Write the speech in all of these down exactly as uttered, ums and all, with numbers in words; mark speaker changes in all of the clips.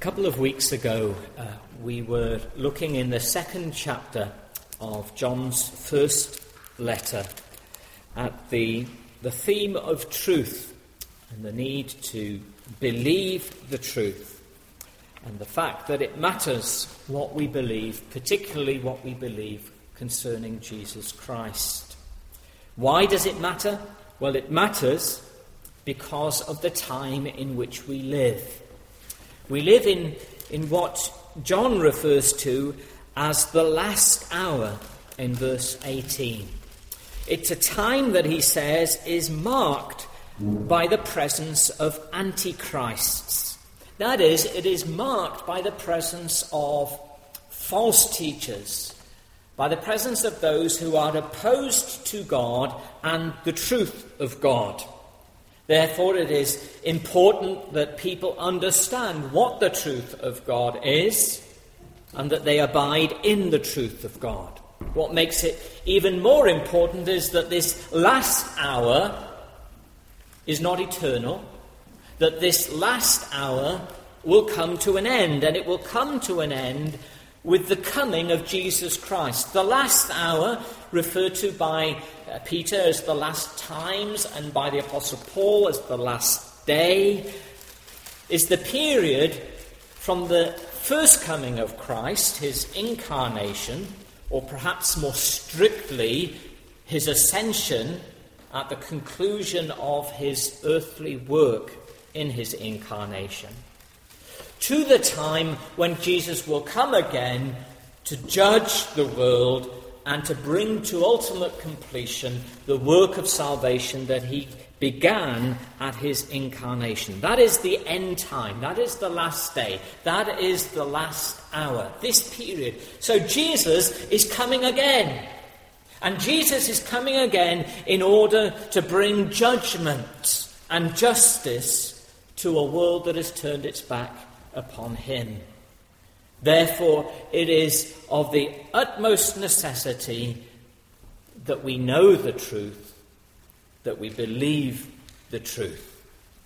Speaker 1: couple of weeks ago, uh, we were looking in the second chapter of John's first letter at the, the theme of truth and the need to believe the truth and the fact that it matters what we believe, particularly what we believe concerning Jesus Christ. Why does it matter? Well, it matters because of the time in which we live. We live in, in what John refers to as the last hour in verse eighteen. It's a time that he says is marked by the presence of antichrists. That is, it is marked by the presence of false teachers, by the presence of those who are opposed to God and the truth of God. Therefore, it is important that people understand what the truth of God is and that they abide in the truth of God. What makes it even more important is that this last hour is not eternal, that this last hour will come to an end, and it will come to an end with the coming of Jesus Christ. The last hour, referred to by uh, Peter as the last times and by the Apostle Paul as the last day, is the period from the first coming of Christ, his incarnation, or perhaps more strictly, his ascension at the conclusion of his earthly work in his incarnation, to the time when Jesus will come again to judge the world and to bring to ultimate completion the work of salvation that he began at his incarnation. That is the end time. That is the last day. That is the last hour. This period. So Jesus is coming again. And Jesus is coming again in order to bring judgment and justice to a world that has turned its back upon him. Therefore, it is of the utmost necessity that we know the truth, that we believe the truth.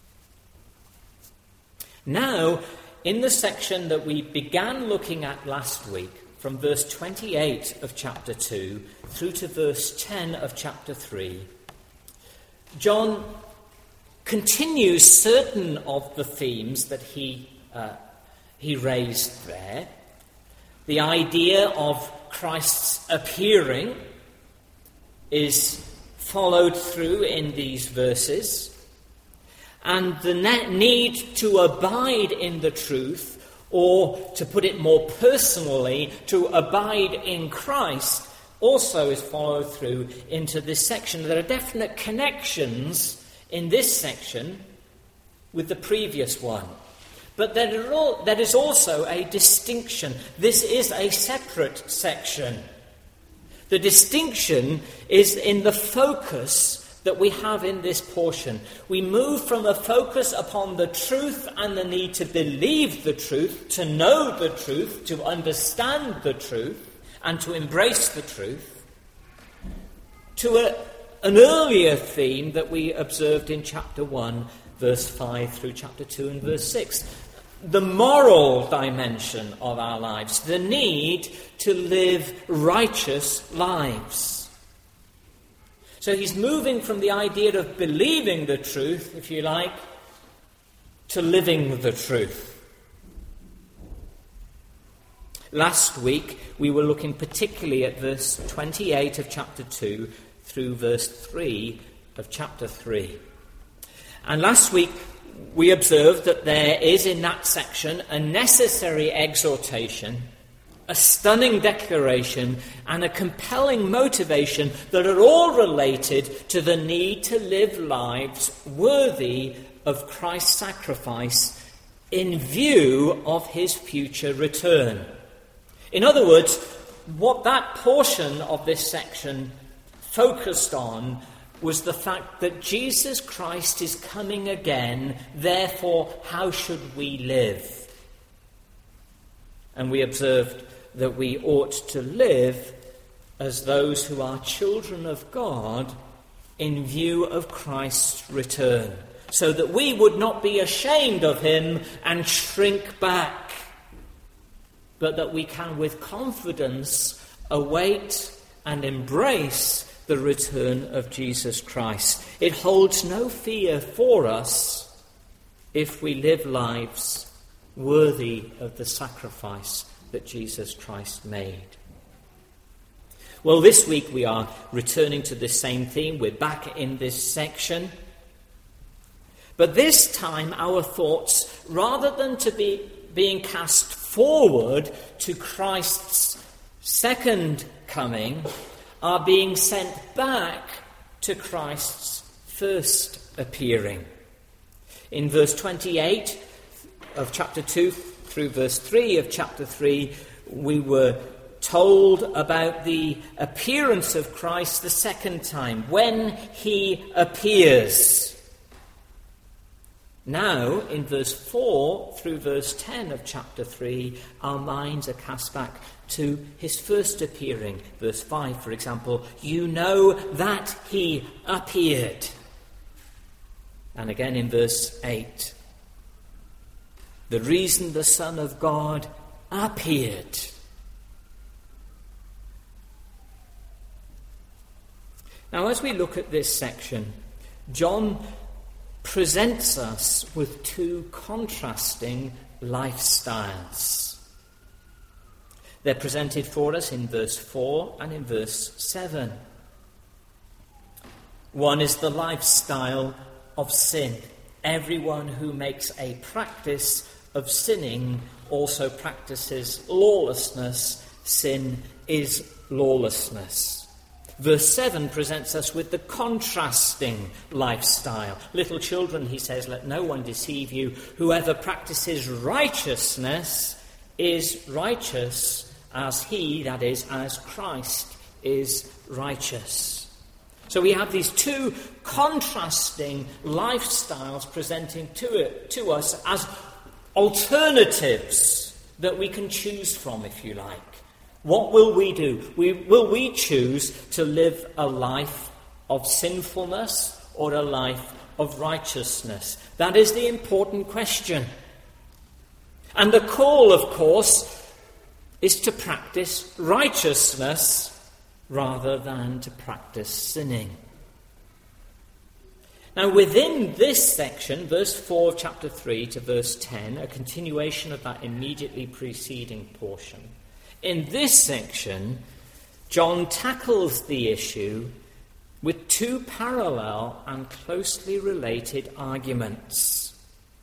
Speaker 1: Now, in the section that we began looking at last week, from verse twenty-eight of chapter two through to verse ten of chapter three, John continues certain of the themes that he uh, he raised there. The idea of Christ's appearing is followed through in these verses, and the need to abide in the truth, or to put it more personally, to abide in Christ, also is followed through into this section. There are definite connections in this section with the previous one. But there is also a distinction. This is a separate section. The distinction is in the focus that we have in this portion. We move from a focus upon the truth and the need to believe the truth, to know the truth, to understand the truth, and to embrace the truth, to a, an earlier theme that we observed in chapter one, verse five, through chapter two and verse six. The moral dimension of our lives, the need to live righteous lives. So he's moving from the idea of believing the truth, if you like, to living the truth. Last week, we were looking particularly at verse twenty-eight of chapter two through verse three of chapter three. And last week, we observed that there is in that section a necessary exhortation, a stunning declaration, and a compelling motivation that are all related to the need to live lives worthy of Christ's sacrifice in view of his future return. In other words, what that portion of this section focused on was the fact that Jesus Christ is coming again, therefore how should we live? And we observed that we ought to live as those who are children of God in view of Christ's return. so that we would not be ashamed of him and shrink back, but that we can with confidence await and embrace the return of Jesus Christ. It holds no fear for us if we live lives worthy of the sacrifice that Jesus Christ made. Well, this week we are returning to the same theme. We're back in this section. But this time our thoughts, rather than to be being cast forward to Christ's second coming, are being sent back to Christ's first appearing. In verse twenty-eight of chapter two through verse three of chapter three, we were told about the appearance of Christ the second time, when he appears. Now, in verse four through verse ten of chapter three, our minds are cast back to his first appearing. Verse five, for example, you know that he appeared. And again in verse eight, the reason the Son of God appeared. Now, as we look at this section, John presents us with two contrasting lifestyles. They're presented for us in verse four and in verse seven. One is the lifestyle of sin. Everyone who makes a practice of sinning also practices lawlessness. Sin is lawlessness. Verse seven presents us with the contrasting lifestyle. Little children, he says, let no one deceive you. Whoever practices righteousness is righteous as he, that is, as Christ, is righteous. So we have these two contrasting lifestyles presenting to it, to us as alternatives that we can choose from, if you like. What will we do? We, will we choose to live a life of sinfulness or a life of righteousness? That is the important question. And the call, of course, is to practice righteousness rather than to practice sinning. Now, within this section, verse four of chapter three to verse ten, a continuation of that immediately preceding portion, in this section, John tackles the issue with two parallel and closely related arguments.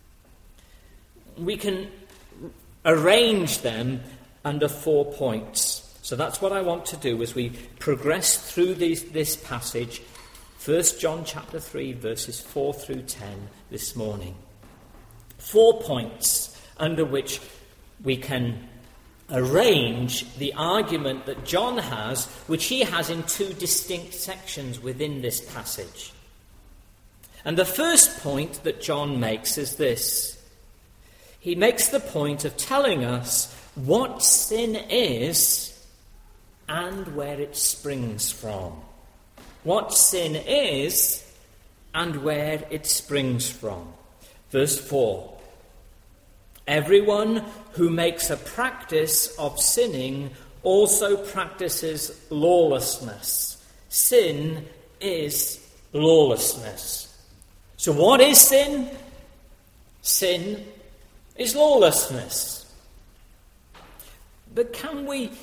Speaker 1: We can arrange them under four points. So that's what I want to do as we progress through these, this passage, First John chapter three, verses four through ten this morning. Four points under which we can arrange the argument that John has, which he has in two distinct sections within this passage. And the first point that John makes is this. He makes the point of telling us what sin is and where it springs from. What sin is and where it springs from. Verse four. Everyone who makes a practice of sinning also practices lawlessness. Sin is lawlessness. So what is sin? Sin is lawlessness. But can we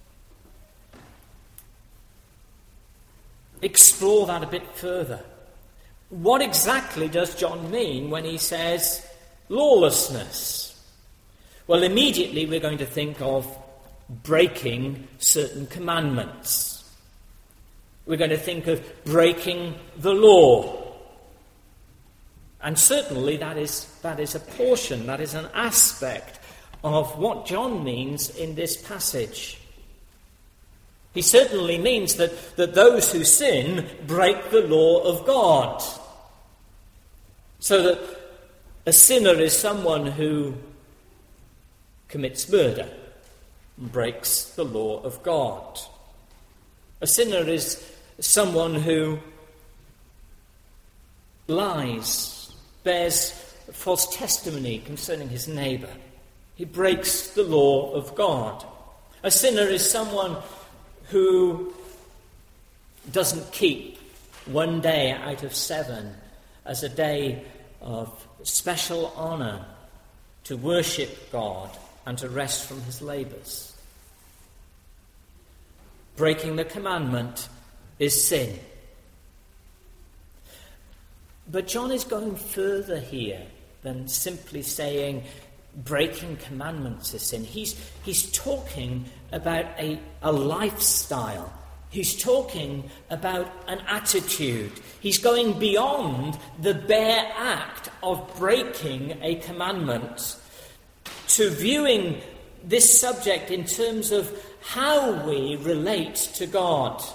Speaker 1: explore that a bit further? What exactly does John mean when he says lawlessness? Well, immediately we're going to think of breaking certain commandments. We're going to think of breaking the law. And certainly that is, that is a portion, that is an aspect of what John means in this passage. He certainly means that, that those who sin break the law of God. So that a sinner is someone who commits murder and breaks the law of God. A sinner is someone who lies bears false testimony concerning his neighbour. He breaks the law of God. A sinner is someone who doesn't keep one day out of seven as a day of special honour to worship God and to rest from his labours. Breaking the commandment is sin. But John is going further here than simply saying breaking commandments is sin. He's, he's talking about a, a lifestyle. He's talking about an attitude. He's going beyond the bare act of breaking a commandment to viewing this subject in terms of how we relate to God.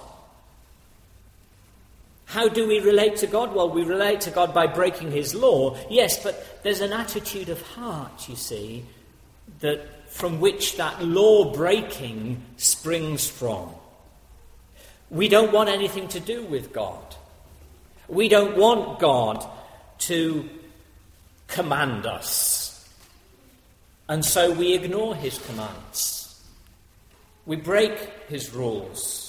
Speaker 1: How do we relate to God? Well, we relate to God by breaking his law, yes, but there's an attitude of heart, you see, that from which that law breaking springs from. We don't want anything to do with God. We don't want God to command us. And so we ignore his commands. We break his rules.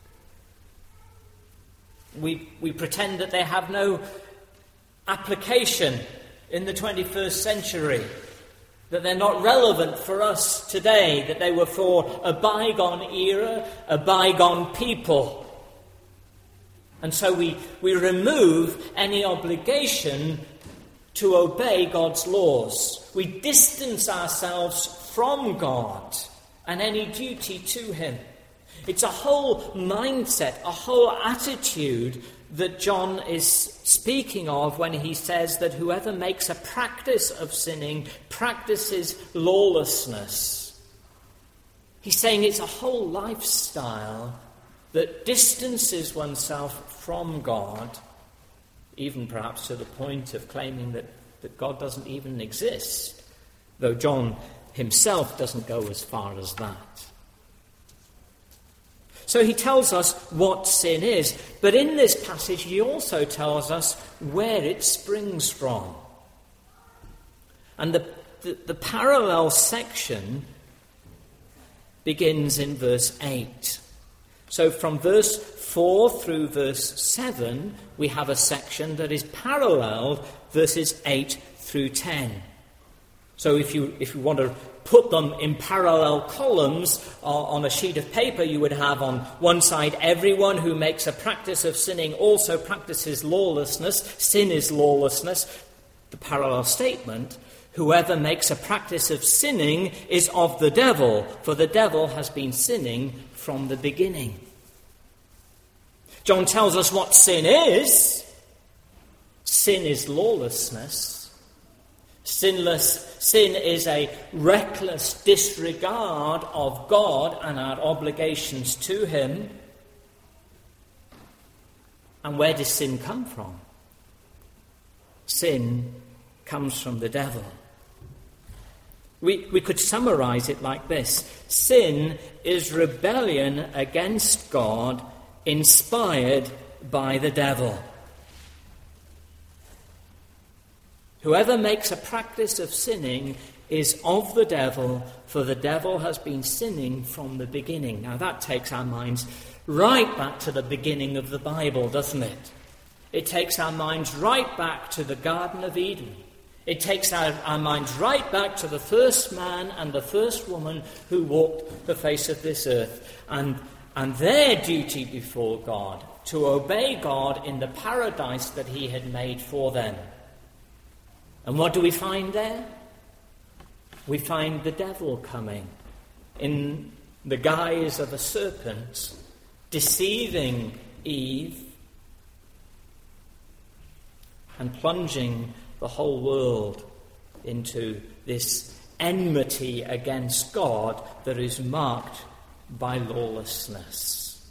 Speaker 1: We, we pretend that they have no application in the twenty-first century, that they're not relevant for us today, that they were for a bygone era, a bygone people. And so we, we remove any obligation to obey God's laws. We distance ourselves from God and any duty to him. It's a whole mindset, a whole attitude that John is speaking of when he says that whoever makes a practice of sinning practices lawlessness. He's saying it's a whole lifestyle that distances oneself from God, even perhaps to the point of claiming that, that God doesn't even exist, though John himself doesn't go as far as that. So he tells us what sin is, but in this passage he also tells us where it springs from. And the, the, the parallel section begins in verse eight. So from verse four through verse seven, we have a section that is paralleled verses eight through ten. So if you if you want to put them in parallel columns uh, on a sheet of paper, you would have on one side, everyone who makes a practice of sinning also practices lawlessness. Sin is lawlessness. The parallel statement, whoever makes a practice of sinning is of the devil, for the devil has been sinning from the beginning. John tells us what sin is. Sin is lawlessness. Sinless sin is a reckless disregard of God and our obligations to him. And where does sin come from? Sin comes from the devil. We, we could summarize it like this. Sin is rebellion against God inspired by the devil. Whoever makes a practice of sinning is of the devil, for the devil has been sinning from the beginning. Now that takes our minds right back to the beginning of the Bible, doesn't it? It takes our minds right back to the Garden of Eden. It takes our, our minds right back to the first man and the first woman who walked the face of this earth, and, and their duty before God, to obey God in the paradise that he had made for them. And what do we find there? We find the devil coming in the guise of a serpent, deceiving Eve and plunging the whole world into this enmity against God that is marked by lawlessness.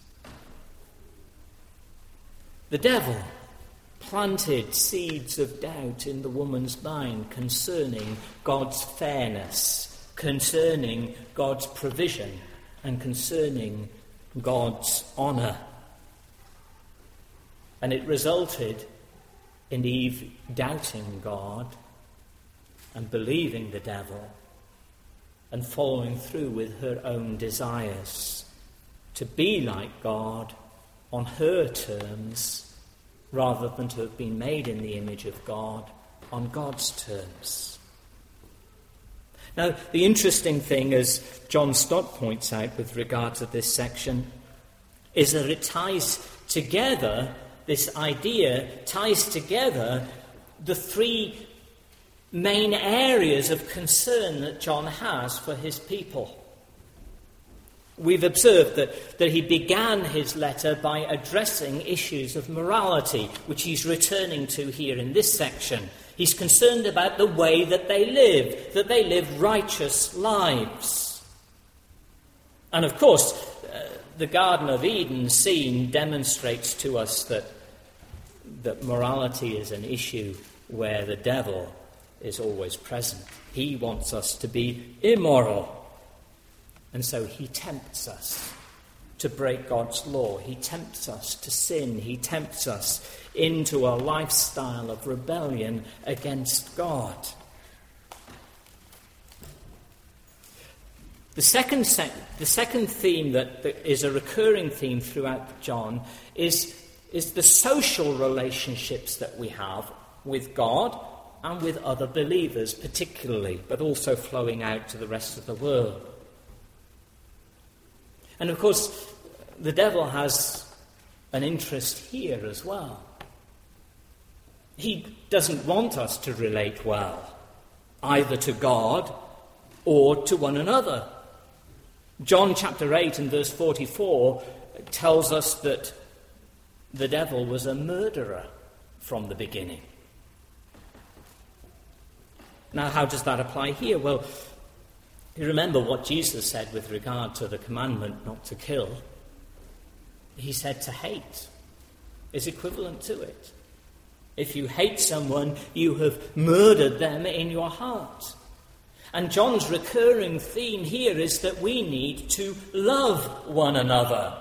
Speaker 1: The devil planted seeds of doubt in the woman's mind concerning God's fairness, concerning God's provision, and concerning God's honour. And it resulted in Eve doubting God and believing the devil and following through with her own desires to be like God on her terms rather than to have been made in the image of God on God's terms. Now, the interesting thing, as John Stott points out with regard to this section, is that it ties together, this idea ties together the three main areas of concern that John has for his people. We've observed that, that he began his letter by addressing issues of morality, which he's returning to here in this section. He's concerned about the way that they live, that they live righteous lives. And of course, uh, the Garden of Eden scene demonstrates to us that, that morality is an issue where the devil is always present. He wants us to be immoral. And so he tempts us to break God's law. He tempts us to sin. He tempts us into a lifestyle of rebellion against God. The second, sec- the second theme that, that is a recurring theme throughout John is, is the social relationships that we have with God and with other believers particularly, but also flowing out to the rest of the world. And of course, the devil has an interest here as well. He doesn't want us to relate well, either to God or to one another. John chapter eight and verse forty-four tells us that the devil was a murderer from the beginning. Now, how does that apply here? Well, you remember what Jesus said with regard to the commandment not to kill. He said to hate is equivalent to it. If you hate someone, you have murdered them in your heart. And John's recurring theme here is that we need to love one another.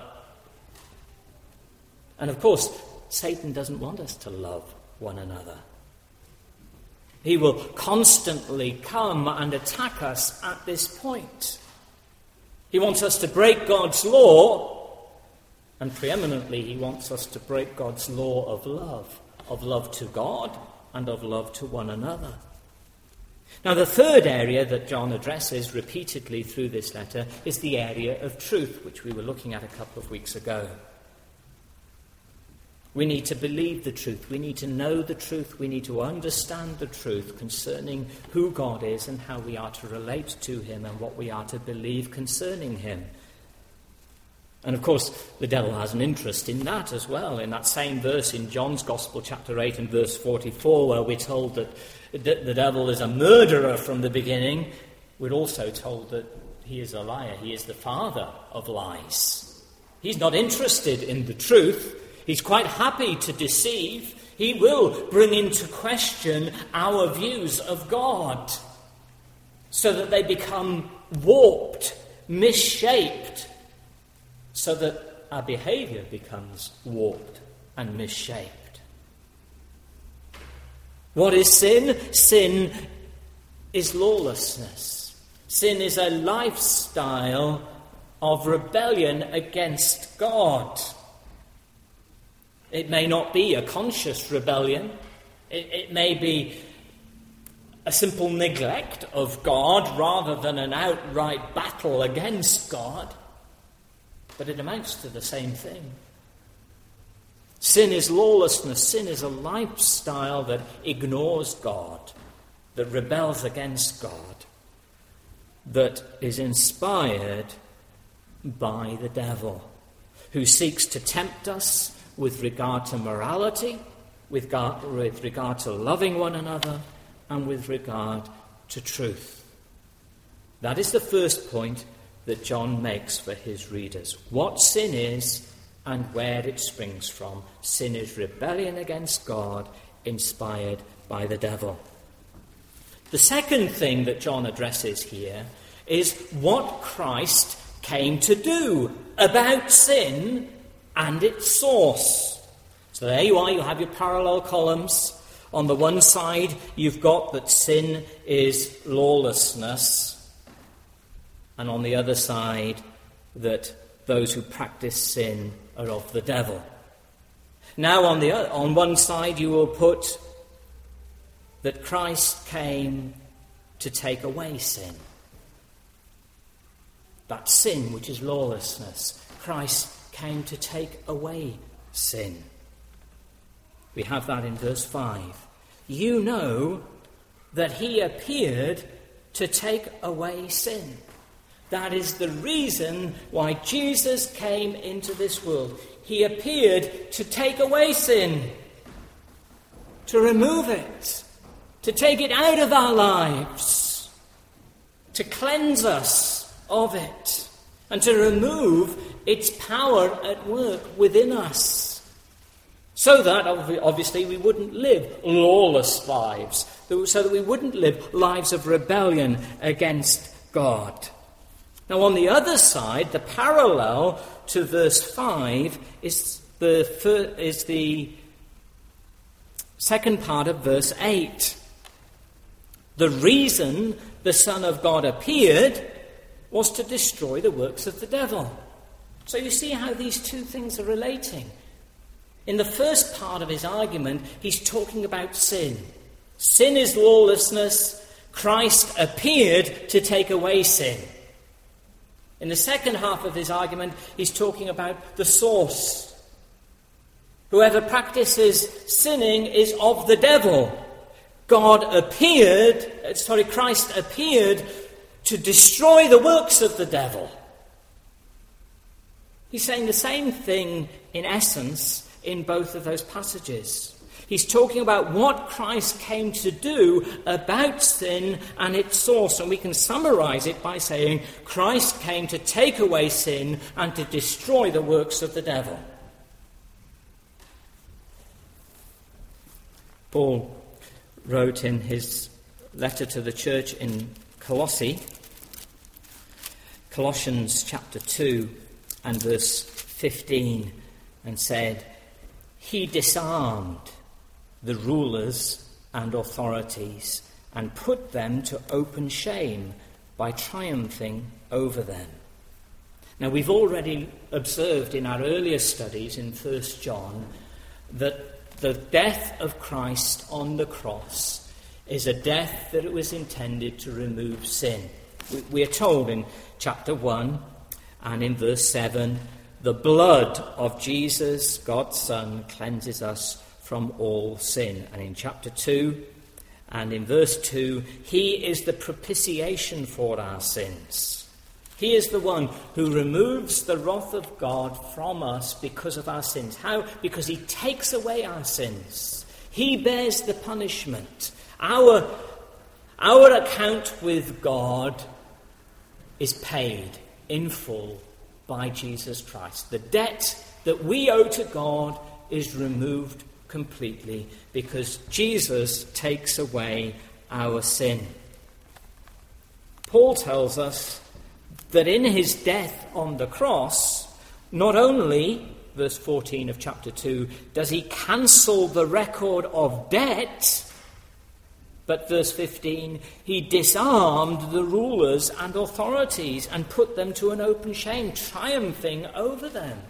Speaker 1: And of course, Satan doesn't want us to love one another. He will constantly come and attack us at this point. He wants us to break God's law, and preeminently he wants us to break God's law of love, of love to God and of love to one another. Now, the third area that John addresses repeatedly through this letter is the area of truth, which we were looking at a couple of weeks ago. We need to believe the truth. We need to know the truth. We need to understand the truth concerning who God is and how we are to relate to him and what we are to believe concerning him. And of course, the devil has an interest in that as well. In that same verse in John's Gospel, chapter eight and verse forty-four, where we're told that the devil is a murderer from the beginning, we're also told that he is a liar. He is the father of lies. He's not interested in the truth. He's quite happy to deceive. He will bring into question our views of God so that they become warped, misshaped, so that our behavior becomes warped and misshaped. What is sin? Sin is lawlessness. Sin is a lifestyle of rebellion against God. It may not be a conscious rebellion. It, it may be a simple neglect of God rather than an outright battle against God. But it amounts to the same thing. Sin is lawlessness. Sin is a lifestyle that ignores God, that rebels against God, that is inspired by the devil, who seeks to tempt us with regard to morality, with regard, with regard to loving one another, and with regard to truth. That is the first point that John makes for his readers. What sin is and where it springs from. Sin is rebellion against God, inspired by the devil. The second thing that John addresses here is what Christ came to do about sin and its source. So there you are, you have your parallel columns. On the one side, you've got that sin is lawlessness, and on the other side, that those who practice sin are of the devil. Now, on the other, on one side, you will put that Christ came to take away sin. That sin which is lawlessness. Christ came to take away sin. We have that in verse five. You know that he appeared to take away sin. That is the reason why Jesus came into this world. He appeared to take away sin, to remove it, to take it out of our lives, to cleanse us of it, and to remove its power at work within us, so that obviously we wouldn't live lawless lives, so that we wouldn't live lives of rebellion against God. Now, on the other side, the parallel to verse five is the is the second part of verse eight. The reason the Son of God appeared was to destroy the works of the devil. So you see how these two things are relating. In the first part of his argument, he's talking about sin. Sin is lawlessness. Christ appeared to take away sin. In the second half of his argument, he's talking about the source. Whoever practices sinning is of the devil. God appeared, sorry, Christ appeared to destroy the works of the devil. He's saying the same thing in essence in both of those passages. He's talking about what Christ came to do about sin and its source. And we can summarize it by saying Christ came to take away sin and to destroy the works of the devil. Paul wrote in his letter to the church in Colossae, Colossians chapter two and verse fifteen, and said, He disarmed the rulers and authorities and put them to open shame by triumphing over them. Now, we've already observed in our earlier studies in First John that the death of Christ on the cross is a death that it was intended to remove sin. We, we are told in chapter one and in verse seven, the blood of Jesus, God's Son, cleanses us from all sin. And in chapter two and in verse two, he is the propitiation for our sins. He is the one who removes the wrath of God from us because of our sins. How? Because he takes away our sins. He bears the punishment. Our, our account with God is paid in full by Jesus Christ. The debt that we owe to God is removed completely because Jesus takes away our sin. Paul tells us that in his death on the cross, not only, verse fourteen of chapter two, does he cancel the record of debt, but verse fifteen, he disarmed the rulers and authorities and put them to an open shame, triumphing over them.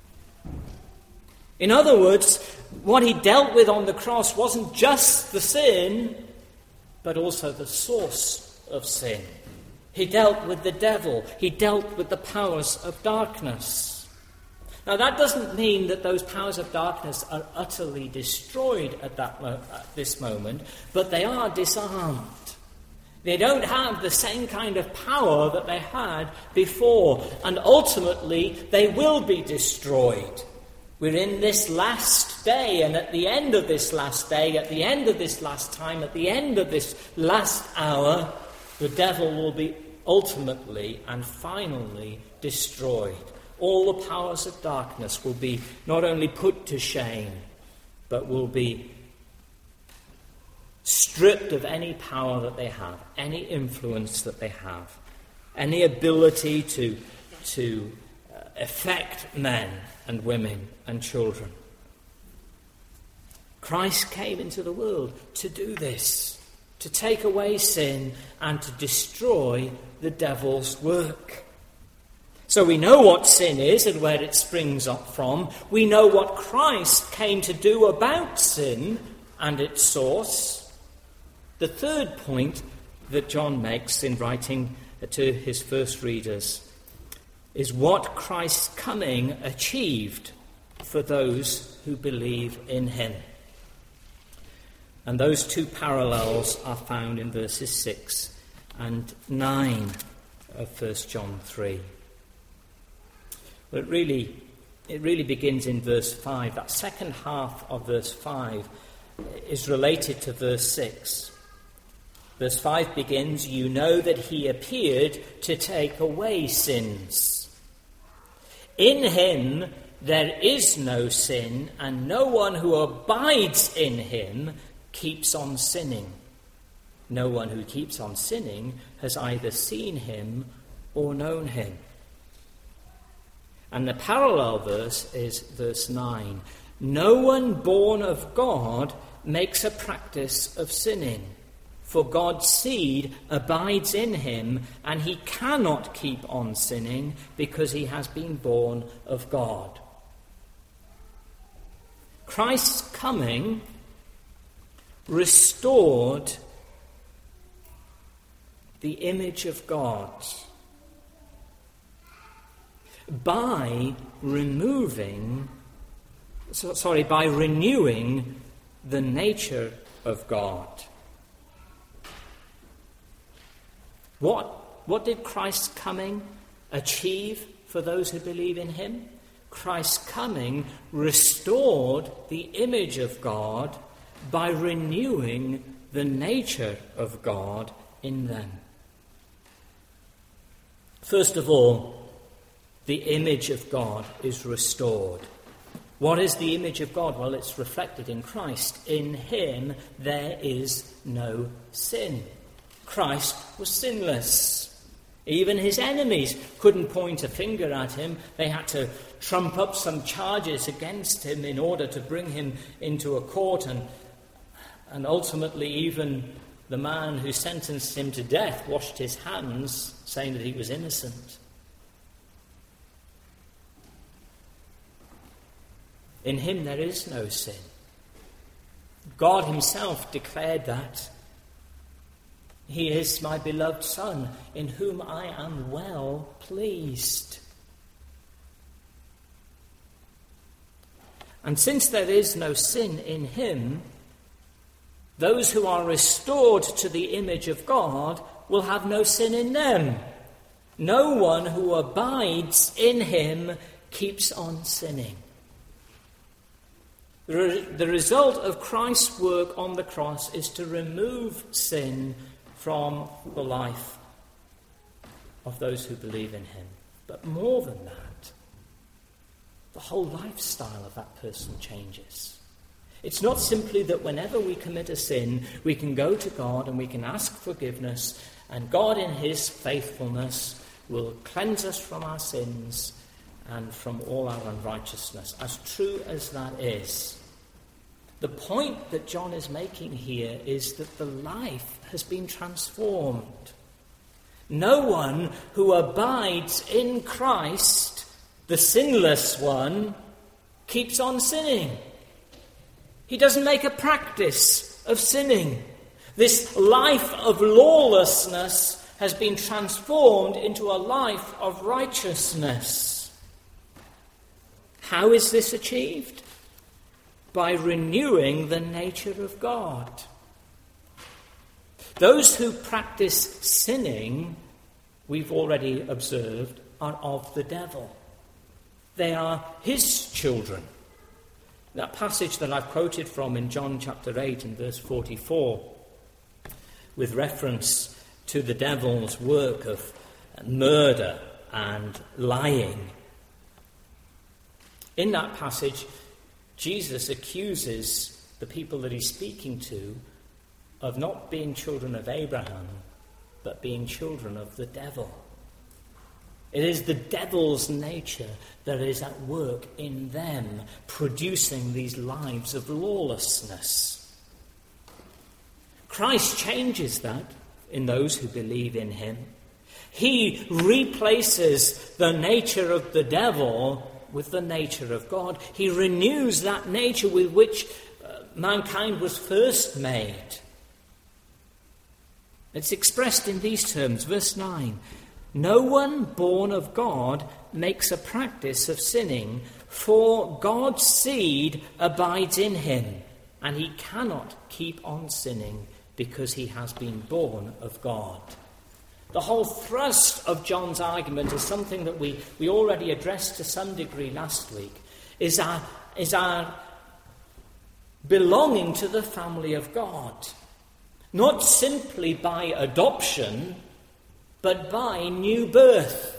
Speaker 1: In other words, what he dealt with on the cross wasn't just the sin, but also the source of sin. He dealt with the devil. He dealt with the powers of darkness. Now, that doesn't mean that those powers of darkness are utterly destroyed at that mo- at this moment, but they are disarmed. They don't have the same kind of power that they had before, and ultimately they will be destroyed. We're in this last day, and at the end of this last day, at the end of this last time, at the end of this last hour, the devil will be ultimately and finally destroyed. All the powers of darkness will be not only put to shame, but will be stripped of any power that they have, any influence that they have, any ability to, to affect men and women and children. Christ came into the world to do this, to take away sin and to destroy the devil's work. So we know what sin is and where it springs up from. We know what Christ came to do about sin and its source. The third point that John makes in writing to his first readers is what Christ's coming achieved for those who believe in him. And those two parallels are found in verses six and nine of First John three. But it really, it really begins in verse five. That second half of verse five is related to verse six. Verse five begins, "You know that he appeared to take away sins. In him there is no sin, and no one who abides in him keeps on sinning. No one who keeps on sinning has either seen him or known him." And the parallel verse is verse nine. "No one born of God makes a practice of sinning, for God's seed abides in him, and he cannot keep on sinning because he has been born of God." Christ's coming restored the image of God by removing, so, sorry, by renewing the nature of God. What, what did Christ's coming achieve for those who believe in him? Christ's coming restored the image of God by renewing the nature of God in them. First of all, the image of God is restored. What is the image of God? Well, it's reflected in Christ. In him there is no sin. Christ was sinless. Even his enemies couldn't point a finger at him. They had to trump up some charges against him in order to bring him into a court, and And ultimately, even the man who sentenced him to death washed his hands, saying that he was innocent. In him there is no sin. God himself declared that. "He is my beloved Son, in whom I am well pleased." And since there is no sin in him, those who are restored to the image of God will have no sin in them. No one who abides in him keeps on sinning. The, re- the result of Christ's work on the cross is to remove sin from the life of those who believe in him. But more than that, the whole lifestyle of that person changes. It's not simply that whenever we commit a sin, we can go to God and we can ask forgiveness, and God in his faithfulness will cleanse us from our sins and from all our unrighteousness. As true as that is, the point that John is making here is that the life has been transformed. No one who abides in Christ, the sinless one, keeps on sinning. He doesn't make a practice of sinning. This life of lawlessness has been transformed into a life of righteousness. How is this achieved? By renewing the nature of God. Those who practice sinning, we've already observed, are of the devil. They are his children. That passage that I've quoted from in John chapter eight and verse forty-four, with reference to the devil's work of murder and lying. In that passage, Jesus accuses the people that he's speaking to of not being children of Abraham, but being children of the devil. It is the devil's nature that is at work in them, producing these lives of lawlessness. Christ changes that in those who believe in him. He replaces the nature of the devil with the nature of God. He renews that nature with which uh, mankind was first made. It's expressed in these terms, verse nine. No one born of God makes a practice of sinning, for God's seed abides in him, and he cannot keep on sinning because he has been born of God. The whole thrust of John's argument is something that we, we already addressed to some degree last week, is our, is our belonging to the family of God. Not simply by adoption, but by new birth.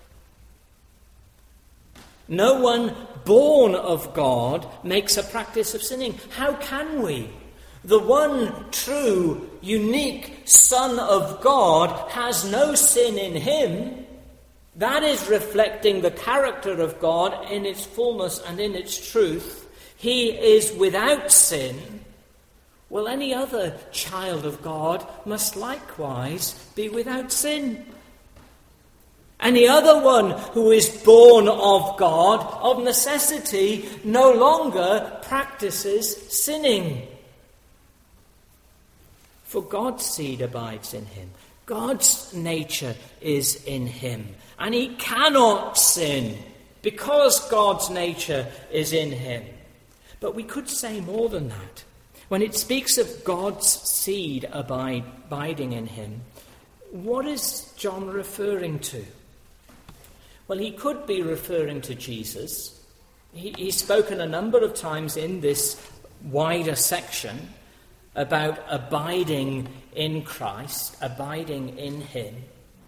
Speaker 1: No one born of God makes a practice of sinning. How can we? The one true, unique Son of God has no sin in him. That is reflecting the character of God in its fullness and in its truth. He is without sin. Well, any other child of God must likewise be without sin. Any other one who is born of God, of necessity, no longer practices sinning. For God's seed abides in him. God's nature is in him. And he cannot sin because God's nature is in him. But we could say more than that. When it speaks of God's seed abide, abiding in him, what is John referring to? Well, he could be referring to Jesus. He, he's spoken a number of times in this wider section about abiding in Christ, abiding in him.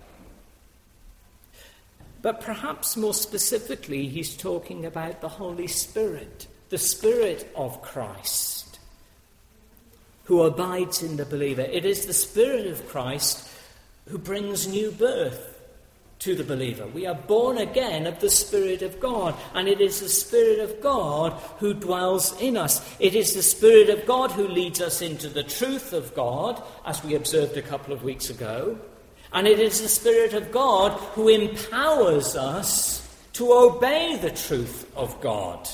Speaker 1: But perhaps more specifically, he's talking about the Holy Spirit, the Spirit of Christ, who abides in the believer. It is the Spirit of Christ who brings new birth to the believer. We are born again of the Spirit of God, and it is the Spirit of God who dwells in us. It is the Spirit of God who leads us into the truth of God, as we observed a couple of weeks ago. And it is the Spirit of God who empowers us to obey the truth of God.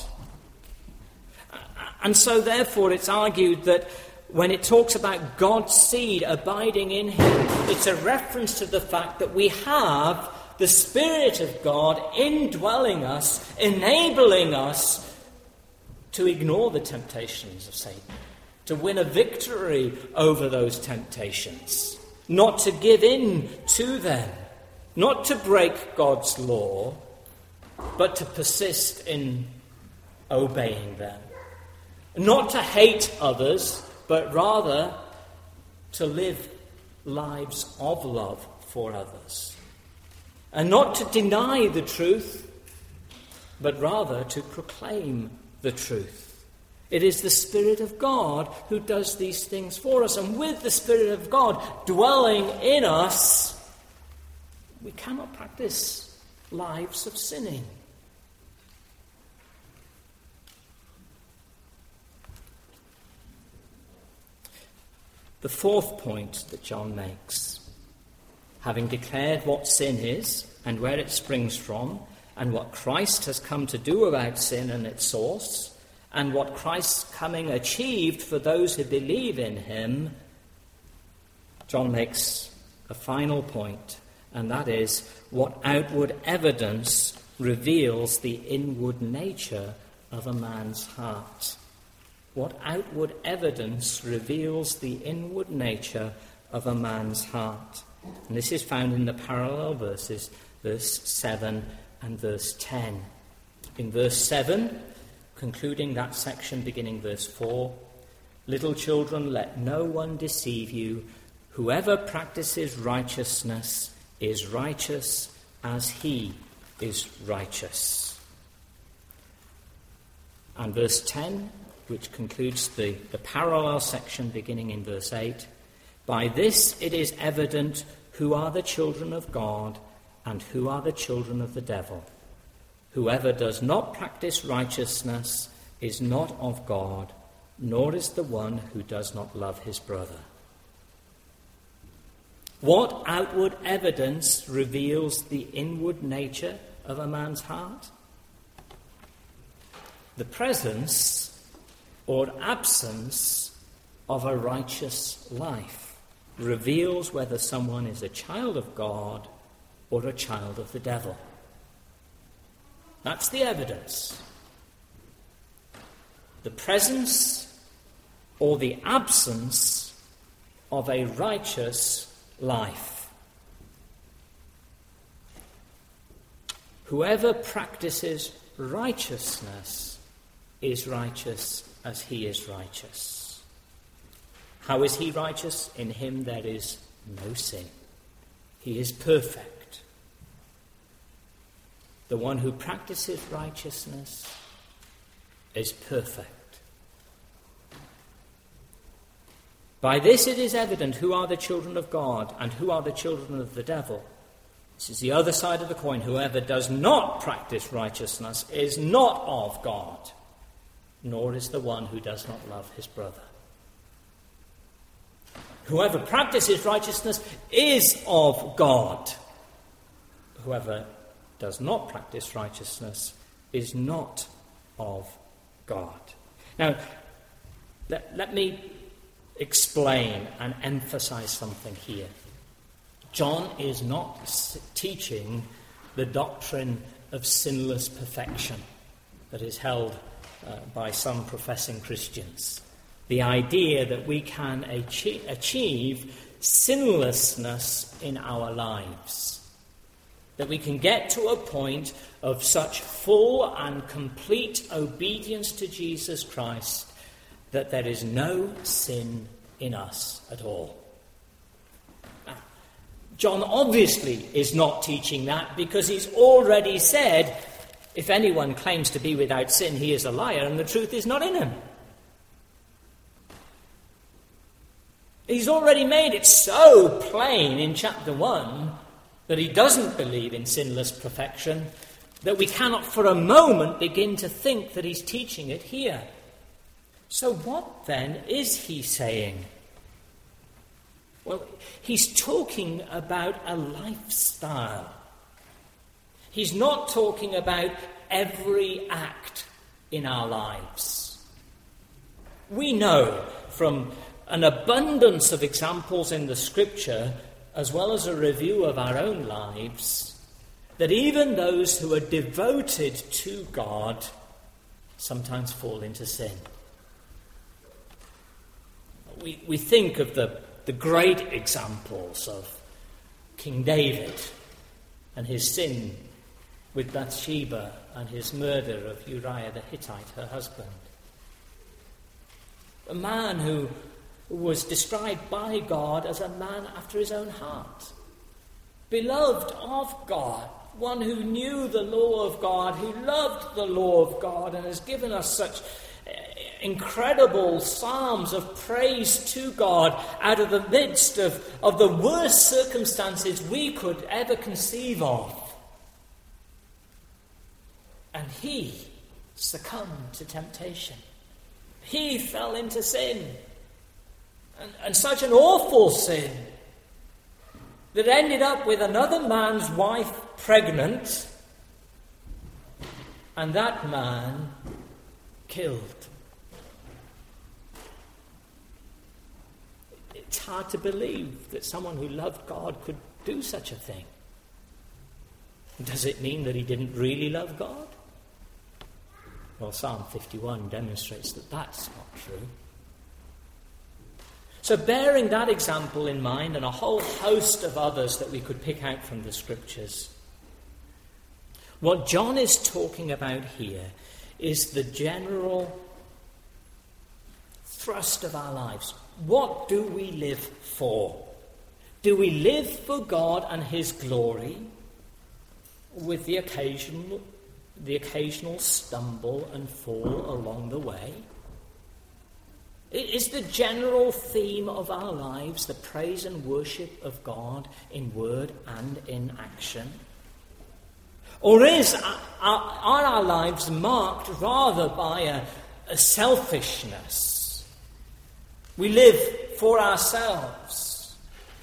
Speaker 1: And so, therefore, it's argued that when it talks about God's seed abiding in him, it's a reference to the fact that we have the Spirit of God indwelling us, enabling us to ignore the temptations of Satan, to win a victory over those temptations, not to give in to them, not to break God's law, but to persist in obeying them, not to hate others, but rather to live lives of love for others. And not to deny the truth, but rather to proclaim the truth. It is the Spirit of God who does these things for us. And with the Spirit of God dwelling in us, we cannot practice lives of sinning. The fourth point that John makes, having declared what sin is and where it springs from, and what Christ has come to do about sin and its source, and what Christ's coming achieved for those who believe in him, John makes a final point, and that is what outward evidence reveals the inward nature of a man's heart. What outward evidence reveals the inward nature of a man's heart. And this is found in the parallel verses, verse seven and verse ten. In verse seven, concluding that section beginning verse four, little children, let no one deceive you. Whoever practices righteousness is righteous as he is righteous. And verse ten, which concludes the, the parallel section beginning in verse eight. By this it is evident who are the children of God and who are the children of the devil. Whoever does not practice righteousness is not of God, nor is the one who does not love his brother. What outward evidence reveals the inward nature of a man's heart? The presence or absence of a righteous life reveals whether someone is a child of God or a child of the devil. That's the evidence. The presence or the absence of a righteous life. Whoever practices righteousness is righteous as he is righteous. How is he righteous? In him there is no sin. He is perfect. The one who practices righteousness is perfect. By this it is evident who are the children of God and who are the children of the devil. This is the other side of the coin. Whoever does not practice righteousness is not of God, nor is the one who does not love his brother. Whoever practices righteousness is of God. Whoever does not practice righteousness is not of God. Now, let, let me explain and emphasize something here. John is not s- teaching the doctrine of sinless perfection that is held uh, by some professing Christians. The idea that we can achieve, achieve sinlessness in our lives. That we can get to a point of such full and complete obedience to Jesus Christ that there is no sin in us at all. Now, John obviously is not teaching that because he's already said, if anyone claims to be without sin, he is a liar and the truth is not in him. He's already made it so plain in chapter one that he doesn't believe in sinless perfection that we cannot for a moment begin to think that he's teaching it here. So what then is he saying? Well, he's talking about a lifestyle. He's not talking about every act in our lives. We know from an abundance of examples in the Scripture, as well as a review of our own lives, that even those who are devoted to God sometimes fall into sin. We, we think of the, the great examples of King David and his sin with Bathsheba and his murder of Uriah the Hittite, her husband. A man who was described by God as a man after his own heart. Beloved of God, one who knew the law of God, who loved the law of God, and has given us such incredible psalms of praise to God out of the midst of, of the worst circumstances we could ever conceive of. And he succumbed to temptation. He fell into sin. And, and such an awful sin that ended up with another man's wife pregnant and that man killed. It's hard to believe that someone who loved God could do such a thing. Does it mean that he didn't really love God? Well, Psalm fifty-one demonstrates that that's not true. So bearing that example in mind and a whole host of others that we could pick out from the Scriptures, what John is talking about here is the general thrust of our lives. What do we live for? Do we live for God and his glory with the occasional, the occasional stumble and fall along the way? Is the general theme of our lives the praise and worship of God in word and in action? Or is our, are our lives marked rather by a, a selfishness? We live for ourselves.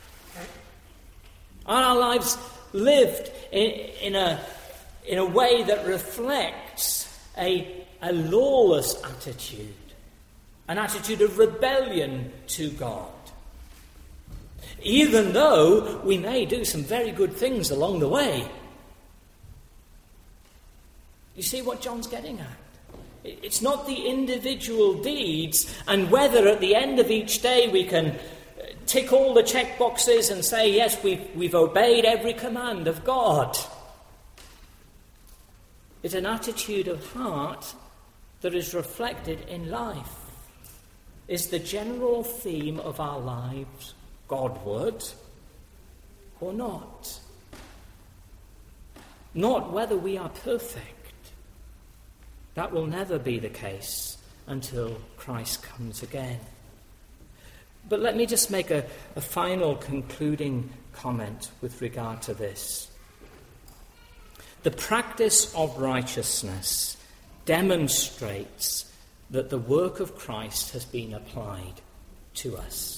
Speaker 1: Are our lives lived in, in a in a way that reflects a, a lawless attitude, an attitude of rebellion to God? Even though we may do some very good things along the way. You see what John's getting at? It's not the individual deeds and whether at the end of each day we can tick all the check boxes and say, yes, we've, we've obeyed every command of God. It's an attitude of heart that is reflected in life. Is the general theme of our lives Godward or not? Not whether we are perfect. That will never be the case until Christ comes again. But let me just make a, a final concluding comment with regard to this. The practice of righteousness demonstrates that the work of Christ has been applied to us.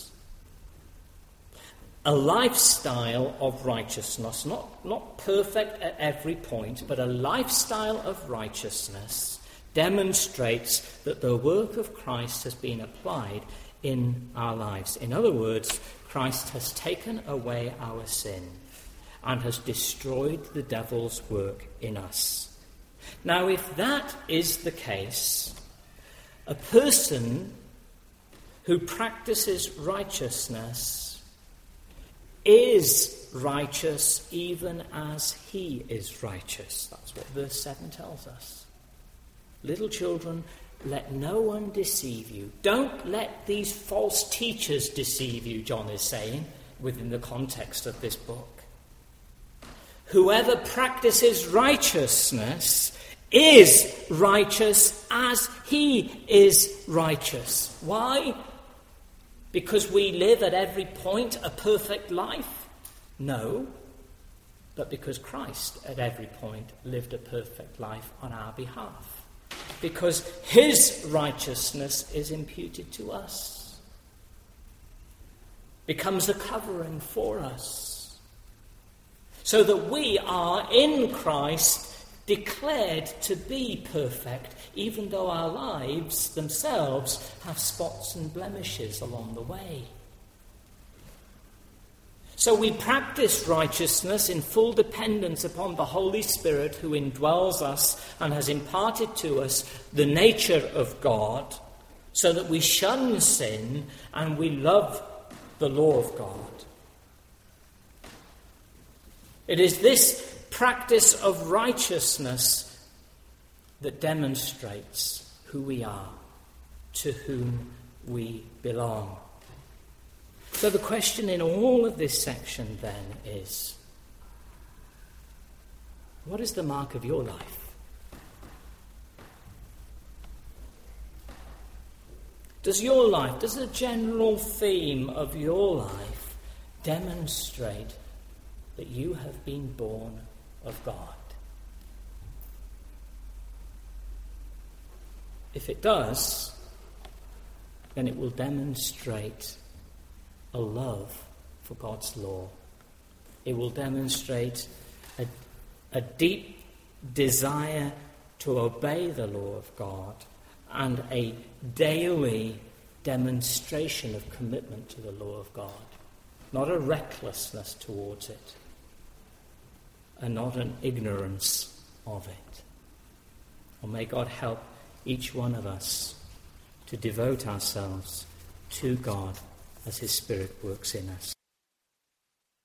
Speaker 1: A lifestyle of righteousness, not, not perfect at every point, but a lifestyle of righteousness demonstrates that the work of Christ has been applied in our lives. In other words, Christ has taken away our sin and has destroyed the devil's work in us. Now, if that is the case, a person who practices righteousness is righteous even as he is righteous. That's what verse seven tells us. Little children, let no one deceive you. Don't let these false teachers deceive you, John is saying, within the context of this book. Whoever practices righteousness is righteous as he is righteous. Why? Because we live at every point a perfect life? No, but because Christ at every point lived a perfect life on our behalf. Because his righteousness is imputed to us. Becomes a covering for us. So that we are in Christ declared to be perfect, even though our lives themselves have spots and blemishes along the way. So we practice righteousness in full dependence upon the Holy Spirit who indwells us and has imparted to us the nature of God, so that we shun sin and we love the law of God. It is this practice of righteousness that demonstrates who we are, to whom we belong. So the question in all of this section then is, what is the mark of your life? Does your life, does the general theme of your life demonstrate that you have been born of God? If it does, then it will demonstrate a love for God's law. It will demonstrate a, a deep desire to obey the law of God and a daily demonstration of commitment to the law of God, not a recklessness towards it, and not an ignorance of it. And may God help each one of us to devote ourselves to God as his Spirit works in us.